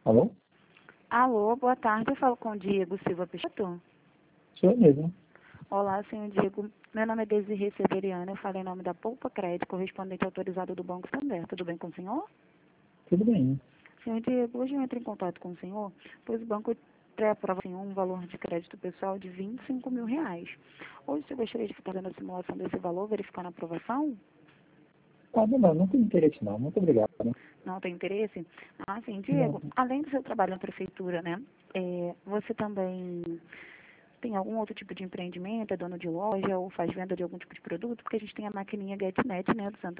Alô? Alô, boa tarde. Eu falo com o Diego Silva Peixoto. Sou eu mesmo. Olá, senhor Diego. Meu nome é Desirê Severiano. Eu falo em nome da Poupa Crédito, correspondente autorizado do Banco Santander. Tudo bem com o senhor? Tudo bem. Senhor Diego, hoje eu entro em contato com o senhor, pois o banco pré-aprova um valor de crédito pessoal de R$ 25.000. Hoje você gostaria de fazer a simulação desse valor, verificando a aprovação? Não tem interesse não. Muito obrigado. Não tem interesse? Ah, sim, Não. Diego, além do seu trabalho na prefeitura, né? Você também tem algum outro tipo de empreendimento, é dono de loja ou faz venda de algum tipo de produto? Porque a gente tem a maquininha GetNet, né, do Santander.